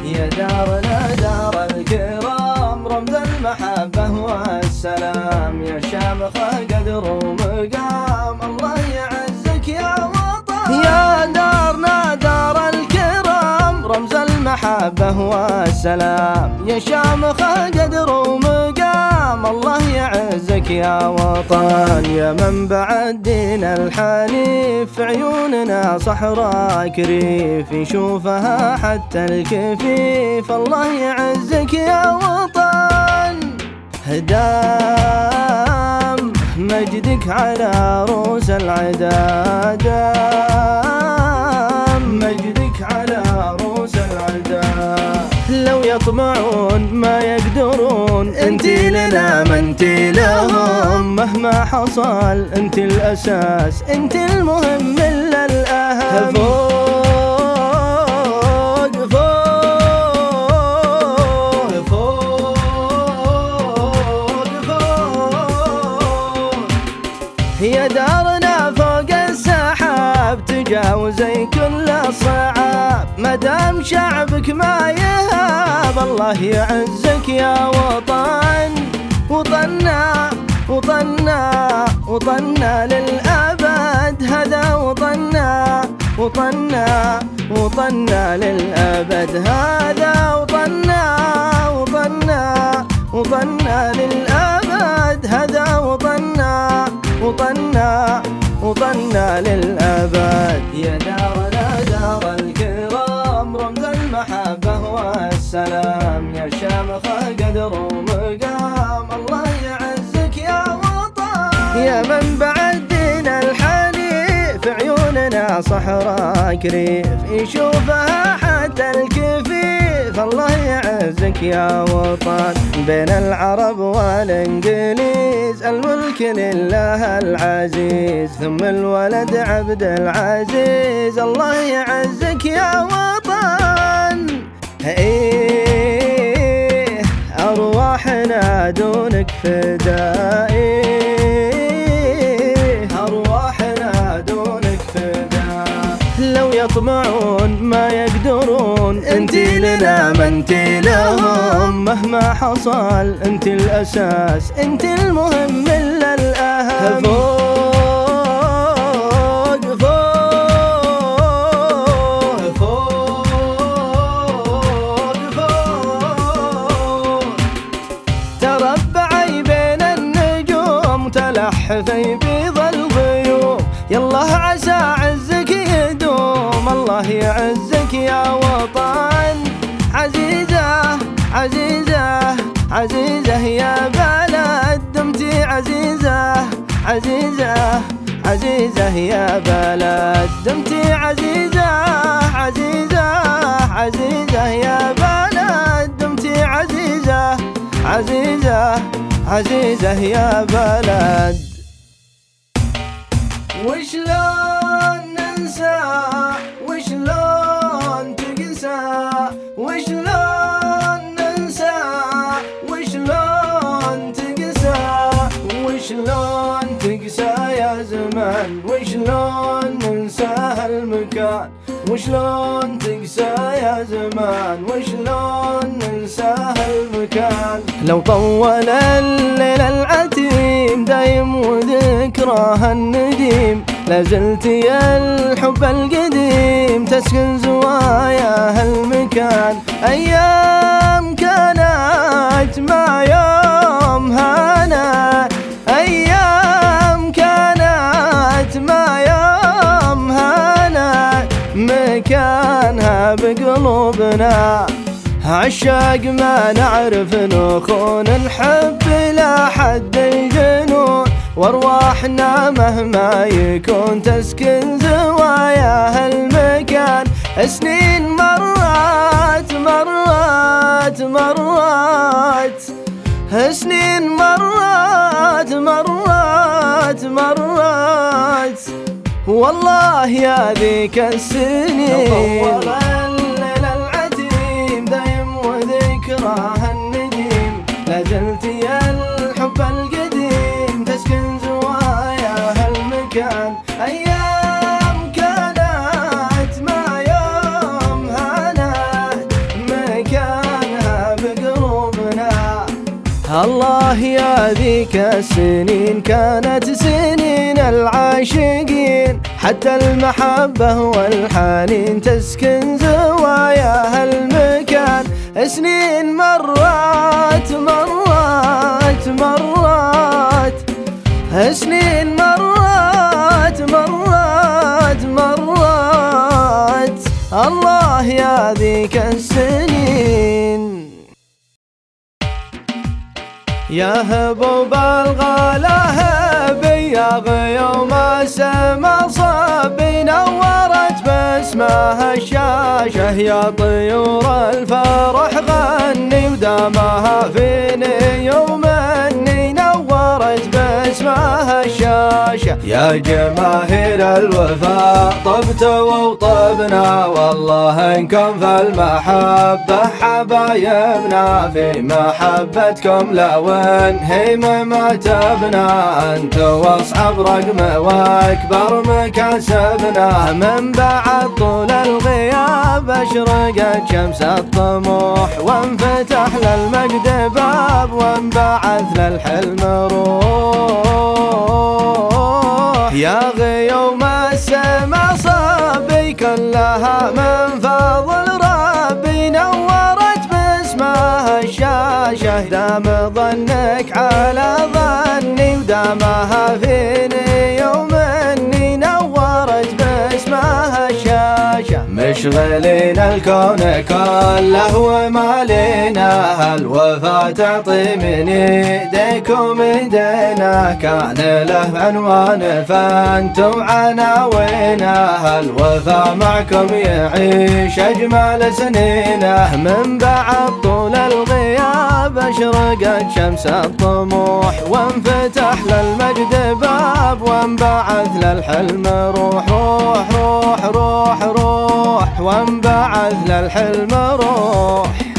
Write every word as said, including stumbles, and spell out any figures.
يا دارنا دار الكرام رمز المحبة والسلام، يا شامخة قدر ومقام الله يعزك يا وطن. يا دارنا دار الكرام رمز المحبة والسلام، يا شامخة قدر ومقام الله يعزك يا وطن. يا منبع الدين الحنيف عيوننا صحراء كريف، يشوفها حتى الكفيف الله يعزك يا وطن. دام مجدك على رؤوس العدا، دام مجدك على رؤوس العدا. لو يطمعون ما يقدرون، انتي لنا ما انتي لهم، مهما حصل انتي الاساس انتي المهم الا الاهم. فوق فوق فوق فوق يا دارنا فوق السحاب، تجاوزي كل الصعاب، مدام شعبك ما يهاب الله يعزك يا وطن. وطننا وطننا وطننا للأبد، هذا وطننا وطننا وطننا للأبد، هذا وطننا وطننا وطننا للأبد، هذا وطننا وطننا وطننا للأبد. يا دارنا دار الكرام رمز المحبة والسلام، يا شامخة قدر ومقام الله يعزك يا وطن. يا منبع الدين الحنيف عيوننا صحراء كريف، يشوفها حتى الكفيف الله يعزك يا وطن. بين العرب والانجليز الملك لله العزيز، ثم الولد عبد العزيز الله يعزك يا وطن. ايه ارواحنا دونك فدائي، ارواحنا دونك فداء. لو يطمعون ما يقدرون، انتي لنا ما انتي لهم، مهما حصل انتي الاساس انتي المهم الا الاهم. فوق فوق فوق فوق تربعي بين النجوم، تلحفي بيض الغيوم، يالله عسى عزك يدوم الله يعزك يا وطن. عزيزة عزيزة عزيزة يا بلد، دمتي عزيزة عزيزة عزيزة يا بلد، دمتي عزيزة عزيزة عزيزة يا بلد، دمتي عزيزة عزيزة عزيزة يا بلد. وشلون ننسى وشلون تقسى، وشلون ننسى وشلون تقسى، وشلون تقسى يا زمان، وشلون ننسى هالمكان، وشلون تقسى يا زمان، وشلون ننسى هالمكان. لو طول الليل العتيم دايم وذكراه النديم، لازلت يا الحب القديم تسكن زوايا هالمكان. أيام كانت ما يوم هانا، أيام كانت ما يوم هانا، مكانها بقلوبنا عشاق ما نعرف نخون، نحب لا حد الجنون، وارواحنا مهما يكون تسكن زوايا هالمكان. سنين مرات مرات مرات سنين مرات مرات مرات والله يا ذيك السنين. طول الليل العتيم دايم وذكراه النديم، لازلت يا الحب القديم تسكن زوايا هالمكان. أيام كانت ما يوم هانت، الله يا ذيك السنين كانت سنين العاشقين، حتى المحبة والحنين تسكن زوايا هالمكان. سنين مرات مرات مرات، سنين مرات مرات مرات، الله يا ذيك السنين. يا هبوب الغلا هبي يا غيوم السما صبي، نورت باسمها الشاشة يا طيور الفرح غني، ودامها فيني يومني نورت باسمها الشاشة. يا جماهير الوفاء طبتوا وطبنا، والله انكم في المحبة حبايبنا، في محبتكم لو هي ما تبنا، انتوا واصعب رقم واكبر مكاسبنا. من بعد طول الغياب اشرقت شمس الطموح، وانفتح للمجد باب، وانبعث للحلم روح. يا غيوم السما صبي كلها من فضل ربي، نورت باسمها الشاشة، دام ظنك على ظني، ودامها فيني يوم اني نورت باسمها الشاشة. مشغلين الكون كله وما لنا، الوفا تعطي من ايديكم ايدينا، كان له عنوان فانتم عناوينه، الوفا معكم يعيش اجمل سنينه. من بعد طول الغياب اشرقت شمس الطموح، وانفتح للمجد باب، وانبعث للحلم روح روح روح روح روح، وانبعث للحلم روح.